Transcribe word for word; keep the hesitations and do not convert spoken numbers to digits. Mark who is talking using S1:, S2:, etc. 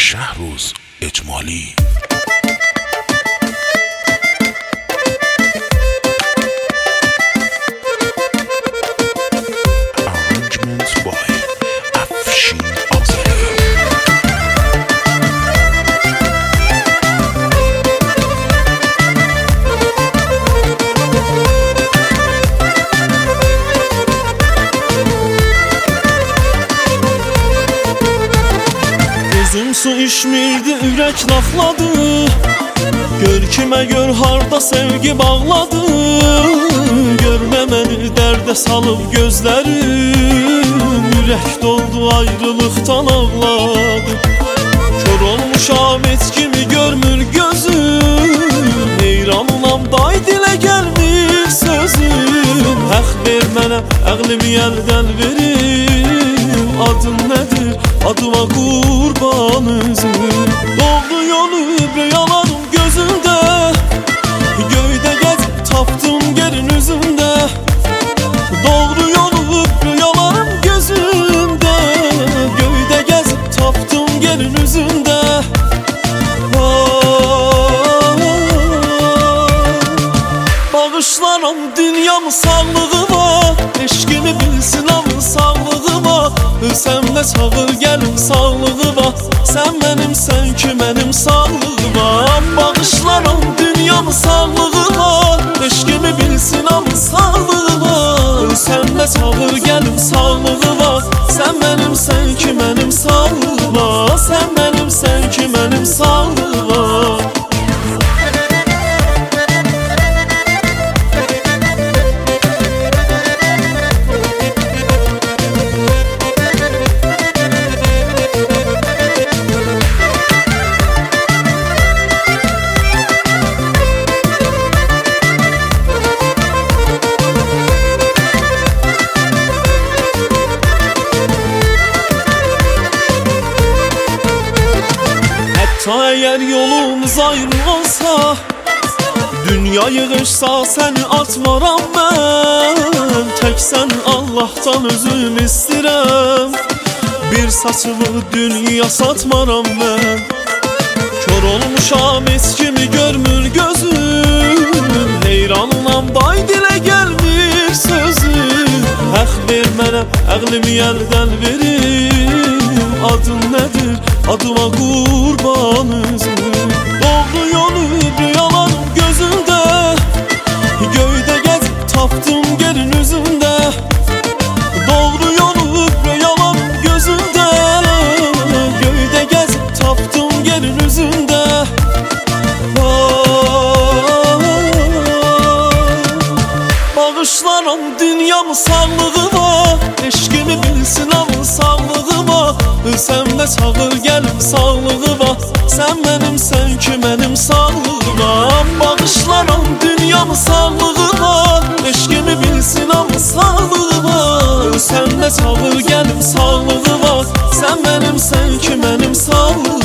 S1: شهروز اجمالی.
S2: Gözüm su içmirdi, ürək lafladı. Gör kimə gör harda sevgi bağladı. Görmə məni dərdə salıb gözlərim. Ürək doldu ayrılıqdan ağladı. Kör olmuşam heç kimi görmür gözüm. Heyranam day dilə gəlmir sözüm. Həq ver mənə, əqlimi əldən verim. Adın nədir? Adıma qurban üzüm. Doğru yolu rüyalarım gözümdə. Göydə gəzib tapdım yerin üzündə. Doğru yolu rüyalarım gözümdə. Göydə gəzib tapdım yerin üzündə. Bağışlaram dünyamı sağlığıma. Eşkimi bilsin amın sağlığıma. Ölsəmdə çağır gəlim sağlığıma. Sən mənimsən ki mənim sağlığıma. Bağışlaram dünyamı sağlığıma. Eşkimi bilsin amın sağlığıma. Ölsəmdə çağır gəlim sağlığıma. Sən mənimsən ki mənim sağlığıma. Sən mənimsən ki mənim sağlığıma. Eğer yolumuz ayrı olsa, dünya yığışsa seni atmaram ben. Tek sen Allah'tan özüm istirəm. Bir saçımı dünya satmaram ben. Kör olmuşam heç kimi görmür gözüm. Heyranam day dilə gəlmir sözüm. Həq ver mənə, əqlimi əldən verim. Adın nədir? Adıma qurban üzüm. Doğru yolu rüyalarım gözümdə. Göydə gəzib tapdım yerin üzündə. Doğru yolu rüyalarım gözümdə. Göydə gəzib tapdım yerin üzündə. Bağışlaram dünyamı sağlığıma. Eşkimi bilsin amın sağlığıma. Ölsəmdə çağır gəlim sağlığıma. Sən mənimsən ki mənim sağlığıma. Bağışlaram dünyamı sağlığıma. Eşkimi bilsin amın sağlığıma. Ölsəmdə çağır gəlim sağlığıma. Sən mənimsən ki mənim sağlığıma.